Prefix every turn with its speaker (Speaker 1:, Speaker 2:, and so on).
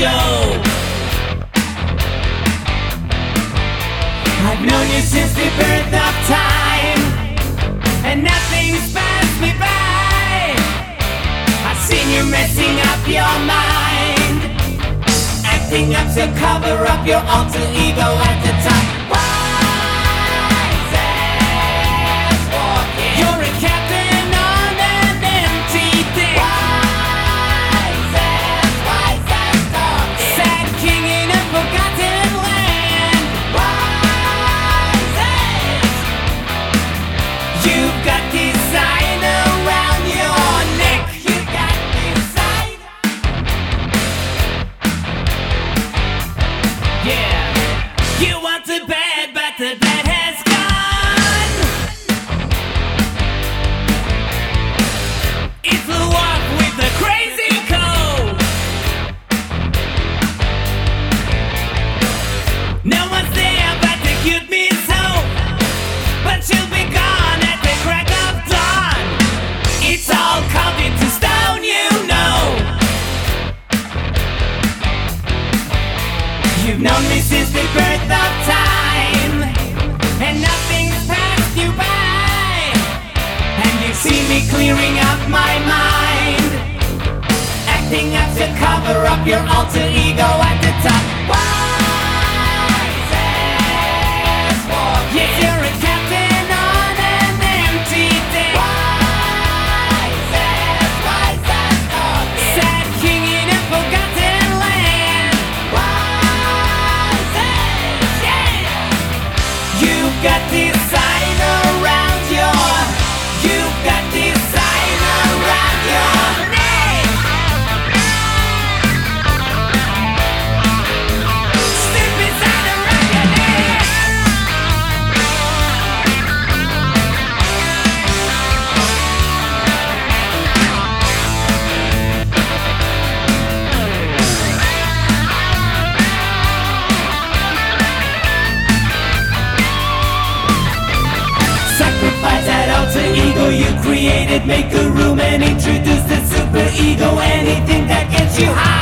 Speaker 1: show. I've known you since the birth of time, and nothing's passed me by. I've seen you messing up your mind, acting up to cover up your alter ego at the time. Wise as walking. You're a captain on an empty thing. Wise as talking. Sad king in a forgotten land. Wise as. You've got design around your neck. You've got design. Yeah. You want the bad, but the bad has gone. It's the walk with the crazy code. No one's there but the cute Miss Hope, but she'll be gone at the crack of dawn. It's all carved into stone, you know. You've known me since the birth of time, and nothing's passed you by. And you've seen me clearing up my mind, acting up to cover up your alter ego at the top. Wise as walking. Yes, you're a captain on an empty day. Wise as talking. Sad king in a forgotten land. Wise as, yeah. You've got design around your. You've got design around your neck. Slip design around your neck. Sacrifice that alter ego you created. Make a room and introduce the super ego. Anything that gets you high.